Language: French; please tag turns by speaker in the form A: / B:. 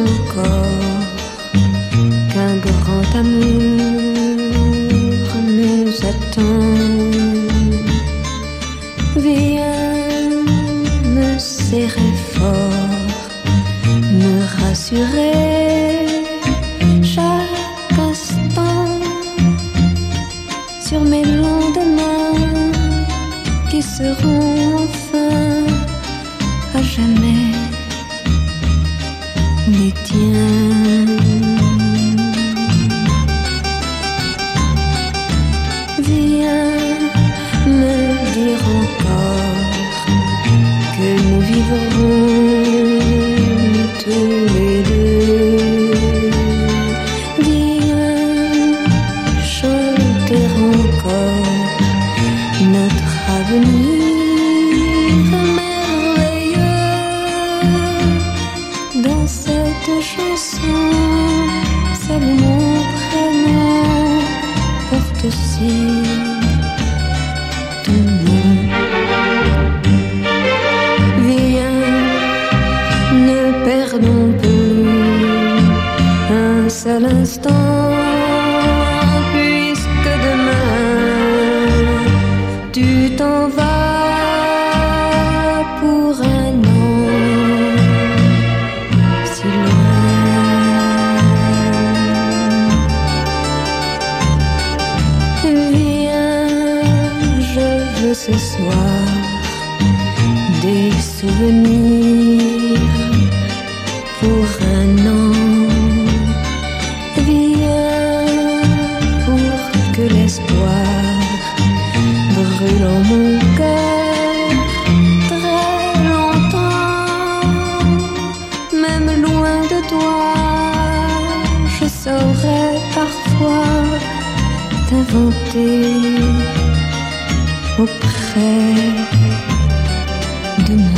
A: encore qu'un grand amour nous attend. Viens me serrer fort, me rassurer chaque instant sur mes lendemains qui seront enfin à jamais les tiens. Viens me dire encore que nous vivrons tous les deux. Viens chanter encore notre avenir merveilleux. Dans cette chanson, seul mon prénom porte aussi ton nom. Viens, ne perdons plus un seul instant, puisque demain tu t'en vas pour un an si loin. Viens, je veux ce soir des souvenirs pour un an. Viens pour que l'espoir brûle en mon cœur très longtemps. Même loin de toi, je saurais parfois t'inventer auprès de moi.